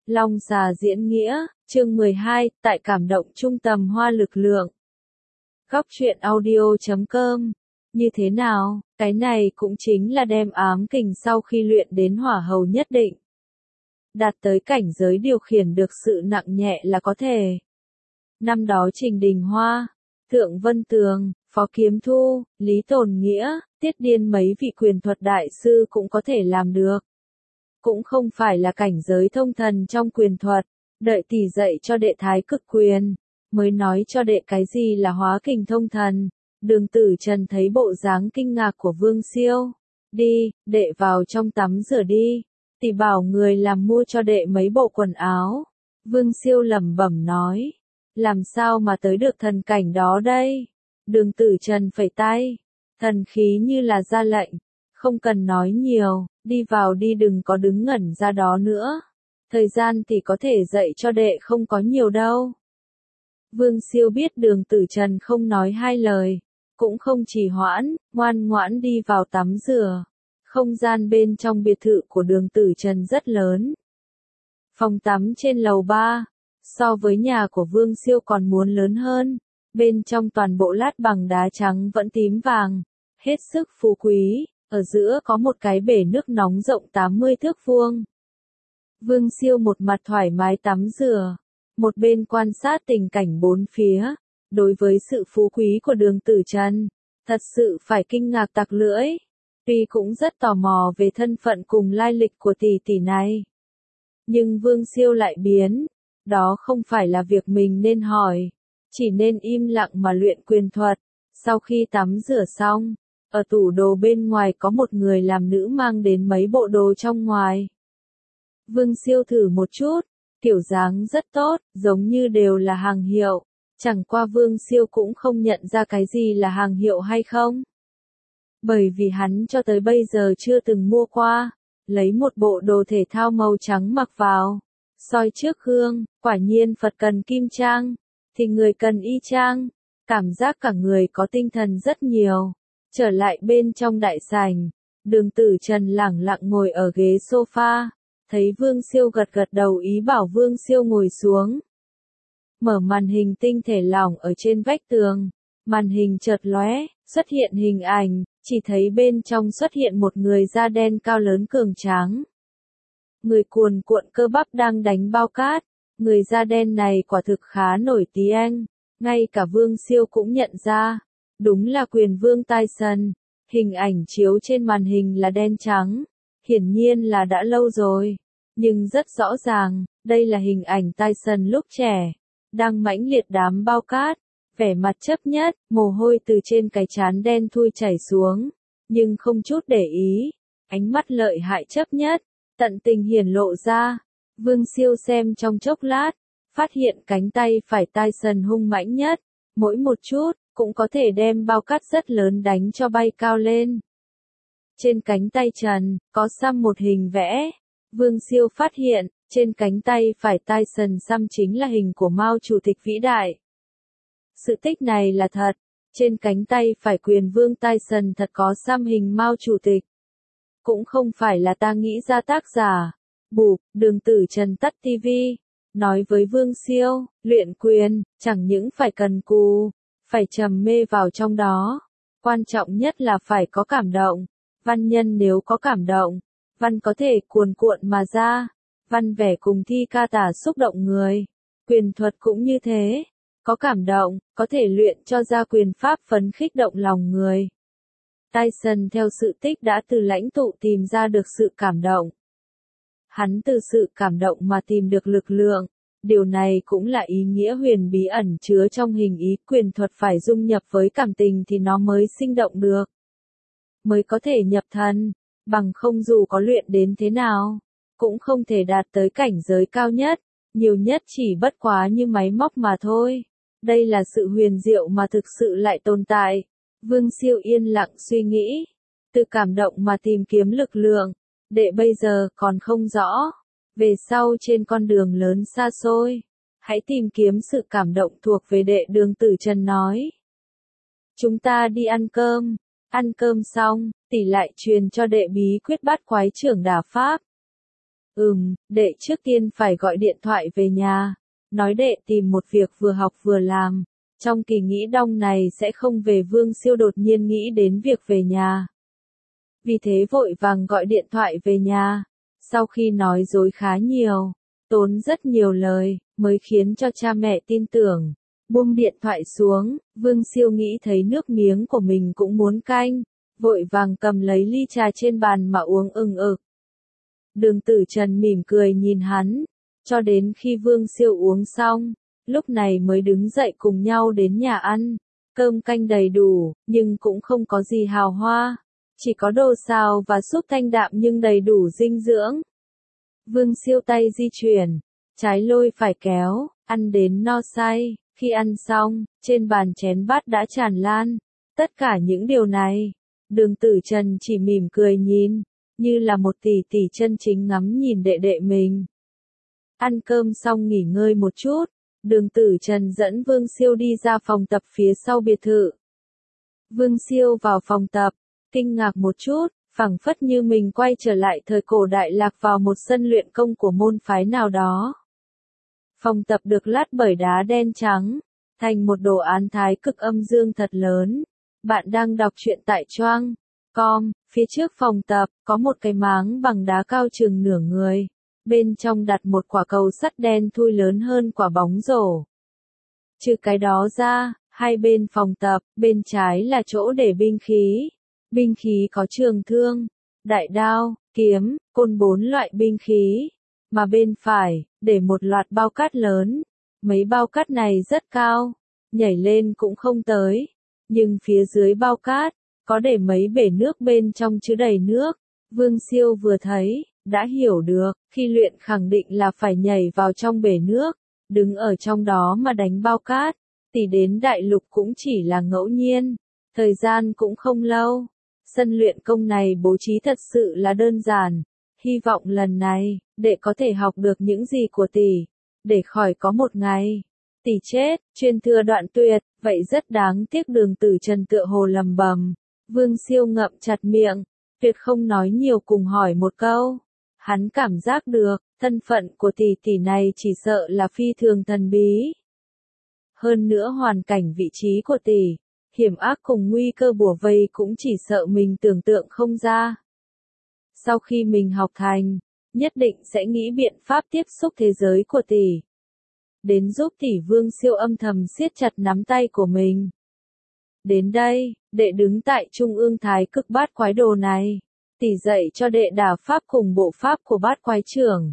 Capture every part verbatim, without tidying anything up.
Long xà diễn nghĩa, chương mười hai, tại cảm động trung tầm hoa lực lượng. Góc truyện audio chấm com. Như thế nào, cái này cũng chính là đem ám kình sau khi luyện đến hỏa hầu nhất định. Đạt tới cảnh giới điều khiển được sự nặng nhẹ là có thể. Năm đó Trình Đình Hoa, Thượng Vân Tường, Phó Kiếm Thu, Lý Tồn Nghĩa, Tiết Điên mấy vị quyền thuật đại sư cũng có thể làm được. Cũng không phải là cảnh giới thông thần trong quyền thuật, đợi tỷ dạy cho đệ thái cực quyền, mới nói cho đệ cái gì là hóa kình thông thần. Đường Tử Trần thấy bộ dáng kinh ngạc của Vương Siêu. Đi, đệ vào trong tắm rửa đi, tỷ bảo người làm mua cho đệ mấy bộ quần áo. Vương Siêu lẩm bẩm nói, làm sao mà tới được thần cảnh đó đây? Đường Tử Trần phẩy tay, thần khí như là ra lệnh, không cần nói nhiều, đi vào đi, đừng có đứng ngẩn ra đó nữa. Thời gian thì có thể dạy cho đệ không có nhiều đâu. Vương Siêu biết Đường Tử Trần không nói hai lời, cũng không trì hoãn, ngoan ngoãn đi vào tắm rửa. Không gian bên trong biệt thự của Đường Tử Trần rất lớn. Phòng tắm trên lầu ba, so với nhà của Vương Siêu còn muốn lớn hơn. Bên trong toàn bộ lát bằng đá trắng vẫn tím vàng, hết sức phú quý. Ở giữa có một cái bể nước nóng rộng tám mươi thước vuông. Vương Siêu một mặt thoải mái tắm rửa, một bên quan sát tình cảnh bốn phía. Đối với sự phú quý của Đường Tử Trần, thật sự phải kinh ngạc tặc lưỡi. Tuy cũng rất tò mò về thân phận cùng lai lịch của tỷ tỷ này, nhưng Vương Siêu lại biến, đó không phải là việc mình nên hỏi, chỉ nên im lặng mà luyện quyền thuật. Sau khi tắm rửa xong, ở tủ đồ bên ngoài có một người làm nữ mang đến mấy bộ đồ trong ngoài. Vương Siêu thử một chút, kiểu dáng rất tốt, giống như đều là hàng hiệu, chẳng qua Vương Siêu cũng không nhận ra cái gì là hàng hiệu hay không. Bởi vì hắn cho tới bây giờ chưa từng mua qua, lấy một bộ đồ thể thao màu trắng mặc vào, soi trước gương, quả nhiên Phật cần kim trang, thì người cần y trang, cảm giác cả người có tinh thần rất nhiều. Trở lại bên trong đại sảnh, Đường Tử Trần lẳng lặng ngồi ở ghế sofa, thấy Vương Siêu gật gật đầu ý bảo Vương Siêu ngồi xuống. Mở màn hình tinh thể lỏng ở trên vách tường, màn hình chợt lóe, xuất hiện hình ảnh, chỉ thấy bên trong xuất hiện một người da đen cao lớn cường tráng. Người cuồn cuộn cơ bắp đang đánh bao cát, người da đen này quả thực khá nổi tiếng, ngay cả Vương Siêu cũng nhận ra. Đúng là Quyền Vương Tyson, hình ảnh chiếu trên màn hình là đen trắng, hiển nhiên là đã lâu rồi, nhưng rất rõ ràng, đây là hình ảnh Tyson lúc trẻ, đang mãnh liệt đám bao cát, vẻ mặt chấp nhất, mồ hôi từ trên cái trán đen thui chảy xuống, nhưng không chút để ý, ánh mắt lợi hại chấp nhất, tận tình hiển lộ ra. Vương Siêu xem trong chốc lát, phát hiện cánh tay phải Tyson hung mãnh nhất, mỗi một chút cũng có thể đem bao cát rất lớn đánh cho bay cao lên. Trên cánh tay Trần, có xăm một hình vẽ. Vương Siêu phát hiện, trên cánh tay phải Tyson xăm chính là hình của Mao Chủ tịch vĩ đại. Sự tích này là thật, trên cánh tay phải Quyền Vương Tyson thật có xăm hình Mao Chủ tịch. Cũng không phải là ta nghĩ ra tác giả. Bụp, Đường Tử Trần tắt tivi, nói với Vương Siêu, luyện quyền, chẳng những phải cần cù, phải trầm mê vào trong đó. Quan trọng nhất là phải có cảm động. Văn nhân nếu có cảm động, văn có thể cuồn cuộn mà ra. Văn vẻ cùng thi ca tả xúc động người. Quyền thuật cũng như thế. Có cảm động, có thể luyện cho ra quyền pháp phấn khích động lòng người. Tyson theo sự tích đã từ lãnh tụ tìm ra được sự cảm động. Hắn từ sự cảm động mà tìm được lực lượng. Điều này cũng là ý nghĩa huyền bí ẩn chứa trong hình ý. Quyền thuật phải dung nhập với cảm tình thì nó mới sinh động được, mới có thể nhập thần, bằng không dù có luyện đến thế nào, cũng không thể đạt tới cảnh giới cao nhất, nhiều nhất chỉ bất quá như máy móc mà thôi. Đây là sự huyền diệu mà thực sự lại tồn tại. Vương Siêu yên lặng suy nghĩ, từ cảm động mà tìm kiếm lực lượng, đệ bây giờ còn không rõ. Về sau trên con đường lớn xa xôi, hãy tìm kiếm sự cảm động thuộc về đệ. Đường Tử Trần nói. Chúng ta đi ăn cơm, ăn cơm xong, tỷ lại truyền cho đệ bí quyết bát quái trưởng đả pháp. Ừm, đệ trước tiên phải gọi điện thoại về nhà. Nói đệ tìm một việc vừa học vừa làm. Trong kỳ nghỉ đông này sẽ không về. Vương Siêu đột nhiên nghĩ đến việc về nhà. Vì thế vội vàng gọi điện thoại về nhà. Sau khi nói dối khá nhiều, tốn rất nhiều lời, mới khiến cho cha mẹ tin tưởng. Buông điện thoại xuống, Vương Siêu nghĩ thấy nước miếng của mình cũng muốn canh, vội vàng cầm lấy ly trà trên bàn mà uống ừng ực. Đường Tử Trần mỉm cười nhìn hắn, cho đến khi Vương Siêu uống xong, lúc này mới đứng dậy cùng nhau đến nhà ăn. Cơm canh đầy đủ, nhưng cũng không có gì hào hoa, chỉ có đồ xào và súp thanh đạm nhưng đầy đủ dinh dưỡng. Vương Siêu tay di chuyển, trái lôi phải kéo, ăn đến no say. Khi ăn xong, trên bàn chén bát đã tràn lan. Tất cả những điều này, Đường Tử Trần chỉ mỉm cười nhìn, như là một tỷ tỷ chân chính ngắm nhìn đệ đệ mình. Ăn cơm xong nghỉ ngơi một chút, Đường Tử Trần dẫn Vương Siêu đi ra phòng tập phía sau biệt thự. Vương Siêu vào phòng tập, kinh ngạc một chút, phảng phất như mình quay trở lại thời cổ đại, lạc vào một sân luyện công của môn phái nào đó. Phòng tập được lát bởi đá đen trắng, thành một đồ án thái cực âm dương thật lớn. Bạn đang đọc truyện tại choang chấm com, phía trước phòng tập, có một cái máng bằng đá cao chừng nửa người. Bên trong đặt một quả cầu sắt đen thui lớn hơn quả bóng rổ. Trừ cái đó ra, hai bên phòng tập, bên trái là chỗ để binh khí. Binh khí có trường thương, đại đao, kiếm, côn, bốn loại binh khí. Mà bên phải, để một loạt bao cát lớn. Mấy bao cát này rất cao, nhảy lên cũng không tới. Nhưng phía dưới bao cát, có để mấy bể nước bên trong chứa đầy nước. Vương Siêu vừa thấy, đã hiểu được, khi luyện khẳng định là phải nhảy vào trong bể nước, đứng ở trong đó mà đánh bao cát. Tỷ đến đại lục cũng chỉ là ngẫu nhiên, thời gian cũng không lâu. Sân luyện công này bố trí thật sự là đơn giản. Hy vọng lần này, đệ có thể học được những gì của tỷ, để khỏi có một ngày tỷ chết, truyền thừa đoạn tuyệt. Vậy rất đáng tiếc. Đường Tử Trần tựa hồ lầm bầm. Vương Siêu ngậm chặt miệng, tuyệt không nói nhiều, cùng hỏi một câu. Hắn cảm giác được, thân phận của tỷ tỷ này chỉ sợ là phi thường thần bí. Hơn nữa hoàn cảnh vị trí của tỷ, hiểm ác cùng nguy cơ bủa vây cũng chỉ sợ mình tưởng tượng không ra. Sau khi mình học thành, nhất định sẽ nghĩ biện pháp tiếp xúc thế giới của tỷ. Đến giúp tỷ. Vương Siêu âm thầm siết chặt nắm tay của mình. Đến đây, đệ đứng tại trung ương thái cực bát quái đồ này. Tỷ dạy cho đệ đả pháp cùng bộ pháp của bát quái trưởng.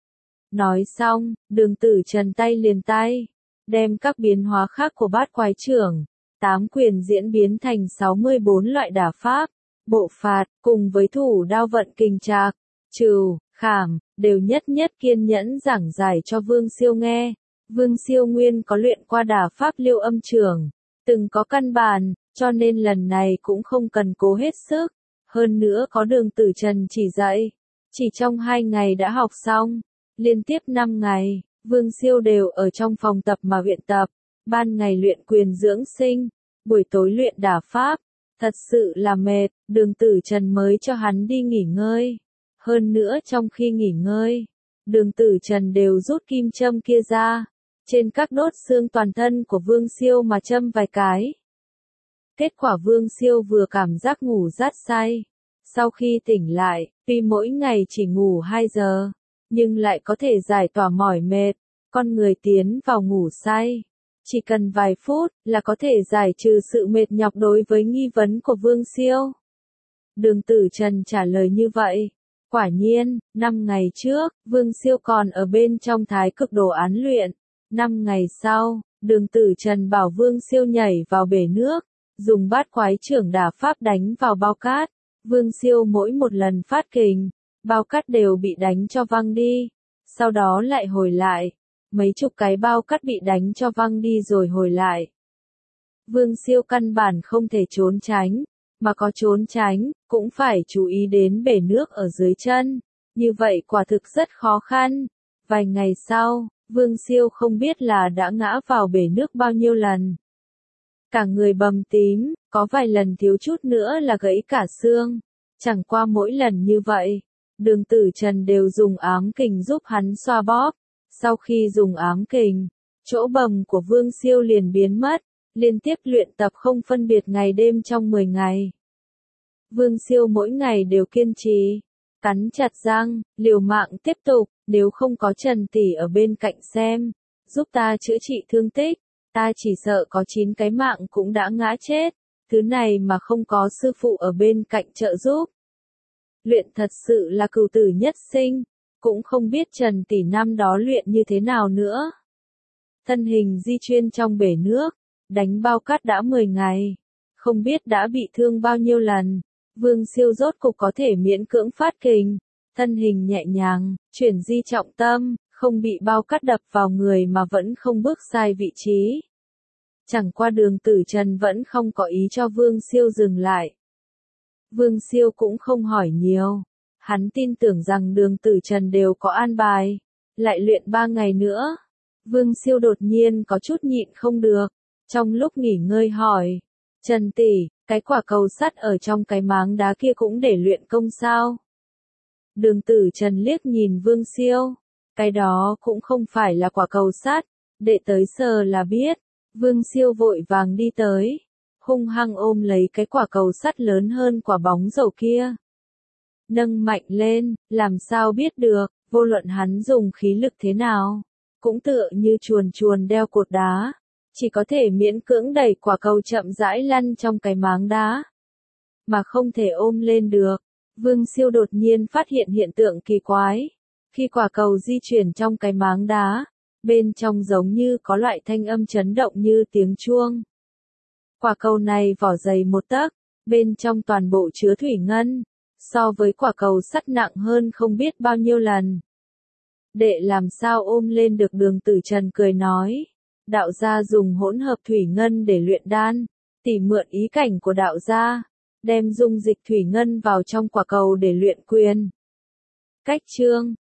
Nói xong, Đường Tử Trần tay liền tay, đem các biến hóa khác của bát quái trưởng, tám quyền diễn biến thành sáu mươi bốn loại đả pháp, bộ phạt, cùng với thủ đao vận kình trạc, trừ, khảm, đều nhất nhất kiên nhẫn giảng giải cho Vương Siêu nghe. Vương Siêu nguyên có luyện qua đả pháp Liêu Âm Trưởng, từng có căn bản, cho nên lần này cũng không cần cố hết sức. Hơn nữa có Đường Tử Trần chỉ dạy, chỉ trong hai ngày đã học xong. Liên tiếp năm ngày, Vương Siêu đều ở trong phòng tập mà luyện tập. Ban ngày luyện quyền dưỡng sinh, buổi tối luyện đả pháp. Thật sự là mệt, Đường Tử Trần mới cho hắn đi nghỉ ngơi. Hơn nữa trong khi nghỉ ngơi, Đường Tử Trần đều rút kim châm kia ra, trên các đốt xương toàn thân của Vương Siêu mà châm vài cái. Kết quả Vương Siêu vừa cảm giác ngủ rát say. Sau khi tỉnh lại, tuy mỗi ngày chỉ ngủ hai giờ, nhưng lại có thể giải tỏa mỏi mệt. Con người tiến vào ngủ say, chỉ cần vài phút là có thể giải trừ sự mệt nhọc. Đối với nghi vấn của Vương Siêu, Đường Tử Trần trả lời như vậy. Quả nhiên, năm ngày trước, Vương Siêu còn ở bên trong thái cực đồ án luyện. Năm ngày sau, Đường Tử Trần bảo Vương Siêu nhảy vào bể nước, dùng bát quái trưởng đả pháp đánh vào bao cát. Vương Siêu mỗi một lần phát kình, bao cát đều bị đánh cho văng đi, sau đó lại hồi lại. Mấy chục cái bao cát bị đánh cho văng đi rồi hồi lại. Vương Siêu căn bản không thể trốn tránh, mà có trốn tránh, cũng phải chú ý đến bể nước ở dưới chân. Như vậy quả thực rất khó khăn. Vài ngày sau, Vương Siêu không biết là đã ngã vào bể nước bao nhiêu lần. Cả người bầm tím, có vài lần thiếu chút nữa là gãy cả xương. Chẳng qua mỗi lần như vậy, Đường Tử Trần đều dùng ám kình giúp hắn xoa bóp. Sau khi dùng ám kình, chỗ bầm của Vương Siêu liền biến mất, liên tiếp luyện tập không phân biệt ngày đêm trong mười ngày. Vương Siêu mỗi ngày đều kiên trì, cắn chặt răng, liều mạng tiếp tục, nếu không có Trần tỷ ở bên cạnh xem, giúp ta chữa trị thương tích, ta chỉ sợ có chín cái mạng cũng đã ngã chết, thứ này mà không có sư phụ ở bên cạnh trợ giúp. Luyện thật sự là cửu tử nhất sinh, cũng không biết Trần tỷ năm đó luyện như thế nào nữa. Thân hình di chuyển trong bể nước, đánh bao cát đã mười ngày, không biết đã bị thương bao nhiêu lần. Vương Siêu rốt cục có thể miễn cưỡng phát kình, thân hình nhẹ nhàng, chuyển di trọng tâm, không bị bao cát đập vào người mà vẫn không bước sai vị trí. Chẳng qua Đường Tử Trần vẫn không có ý cho Vương Siêu dừng lại. Vương Siêu cũng không hỏi nhiều, hắn tin tưởng rằng Đường Tử Trần đều có an bài, lại luyện ba ngày nữa. Vương Siêu đột nhiên có chút nhịn không được, trong lúc nghỉ ngơi hỏi, Trần tỷ, cái quả cầu sắt ở trong cái máng đá kia cũng để luyện công sao? Đường Tử Trần liếc nhìn Vương Siêu, cái đó cũng không phải là quả cầu sắt, đệ tới sờ là biết. Vương Siêu vội vàng đi tới, hung hăng ôm lấy cái quả cầu sắt lớn hơn quả bóng dầu kia. Nâng mạnh lên, làm sao biết được, vô luận hắn dùng khí lực thế nào, cũng tựa như chuồn chuồn đeo cột đá, chỉ có thể miễn cưỡng đẩy quả cầu chậm rãi lăn trong cái máng đá, mà không thể ôm lên được. Vương Siêu đột nhiên phát hiện hiện tượng kỳ quái, khi quả cầu di chuyển trong cái máng đá, bên trong giống như có loại thanh âm chấn động như tiếng chuông. Quả cầu này vỏ dày một tấc, bên trong toàn bộ chứa thủy ngân, so với quả cầu sắt nặng hơn không biết bao nhiêu lần. Đệ làm sao ôm lên được? Đường Tử Trần cười nói, đạo gia dùng hỗn hợp thủy ngân để luyện đan, tỷ mượn ý cảnh của đạo gia, đem dung dịch thủy ngân vào trong quả cầu để luyện quyền. Cách chương